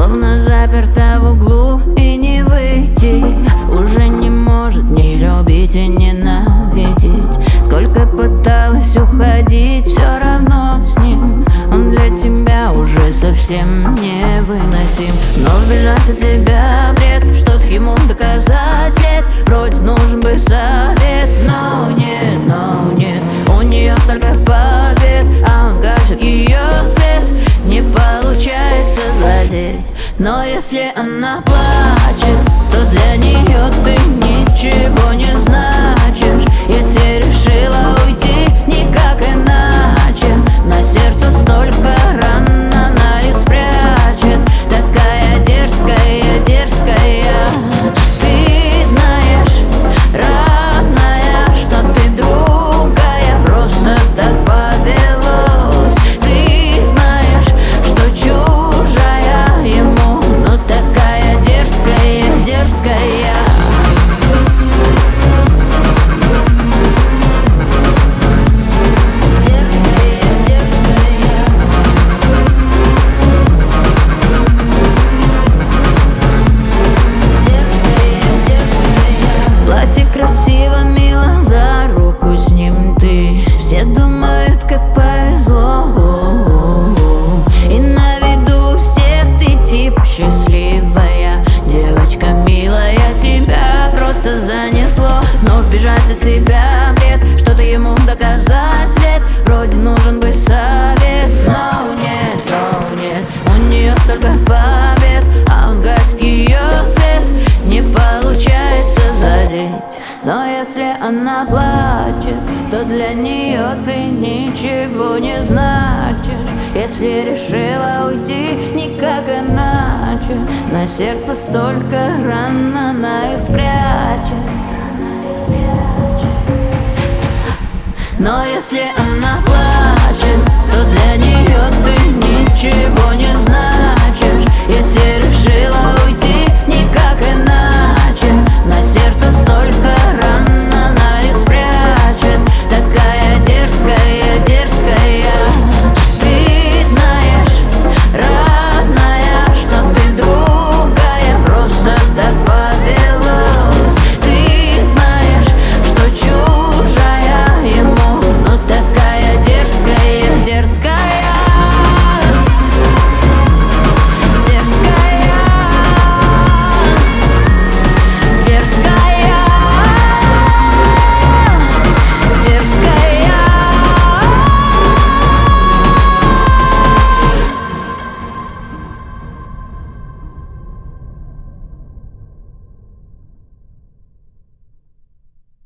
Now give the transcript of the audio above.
словно заперта в углу и не выйти. Уже не может ни любить и ненавидеть. Сколько пыталась уходить, все равно с ним. Он для тебя уже совсем невыносим. Но сбежать от себя бред, что-то ему доказать след. Вроде нужен бы совет, но нет, у нее столько побед, а он гасит ее свет. Не получается задеть. Но если она плачет, то для нее ты ничего не значишь. Если решила уйти, никак иначе. На сердце столько ран, она их спрячет. Такая дерзкая, дерзкая. Ты знаешь, родная, что ты другая. Просто так повелось. Ты знаешь, что чужая ему, но такая дерзкая, дерзкая. Платье красиво, мило, за руку с ним ты. Все думают, как повезло. И на виду всех ты типа счастливая. Девочка милая, тебя просто занесло. Но сбежать от себя бред, что-то ему доказать след. Вроде нужен бы совет, но нет, у нее столько побед, а он гасит ее свет. Не получается задеть. Но если она плачет, то для нее ты ничего не значишь. Если решила уйти, никак иначе. На сердце столько ран, она их спрячет. Но если она плачет,